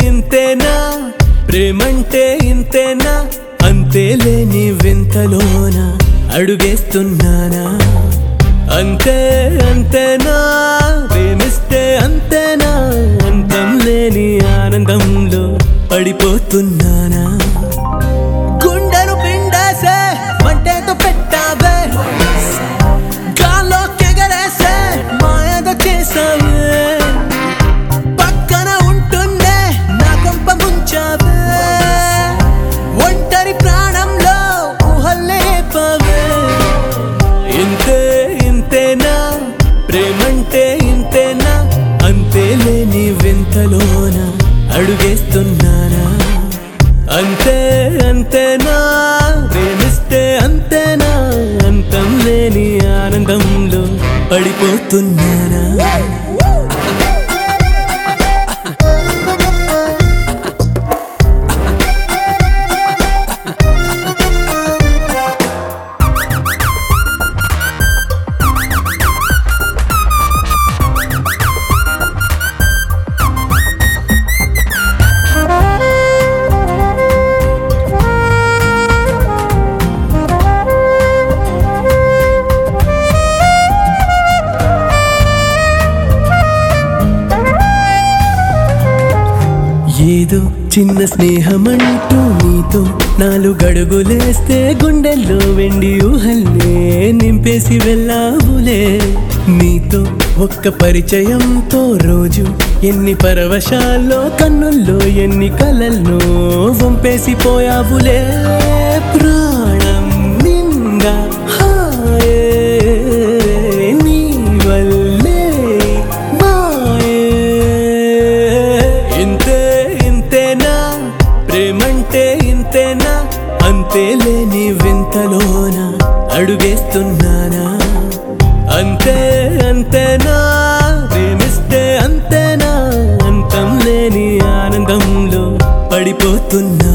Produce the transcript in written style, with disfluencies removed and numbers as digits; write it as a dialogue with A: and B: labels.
A: ఇంతేనా ప్రేమంటే ఇంతేనా అంతేలేని వింతలోన అడుగేస్తున్నానా అంతే అంతేనా ప్రేమిస్తే అంతేనా అంతం లేని ఆనందంలో పడిపోతున్నానా గుండెను పిండేసే మంటేతో పెట్టావే గాల్లో కెగరేసే మాయదో చేసావే పక్కన ఉంటుండే నా కొంప ముంచావే ఒంటరి ప్రాణంలో ఊహలేపవే ఇంతే ఇంతేనా ప్రేమంటే ఇంతేనా అంతేలేని వింతలోన అడుగేస్తున్నానా అంతే అంతేనా ప్రేమిస్తే అంతేనా అంతం లేని ఆనందంలో పడిపోతున్నానా ఏదో చిన్న స్నేహమంటూ నీతో 4 అడుగులేస్తే గుండెల్లో వెండి ఊహల్నే నింపేసి వెళ్ళావులే నీతో ఒక్క పరిచయంతో రోజు ఎన్ని పరవశాల్లో కన్నుల్లో ఎన్ని కలల్లో వంపేసి పోయావులే ప్రాణం నిండా హాయే నీ వల్లే మాయే ఇంతేనా ప్రేమంటే ఇంతేనా అంతేలేని వింతలోన అడుగేస్తున్నానా అంతే అంతేనా ప్రేమిస్తే అంతేనా అంతం లేని ఆనందంలో పడిపోతున్నా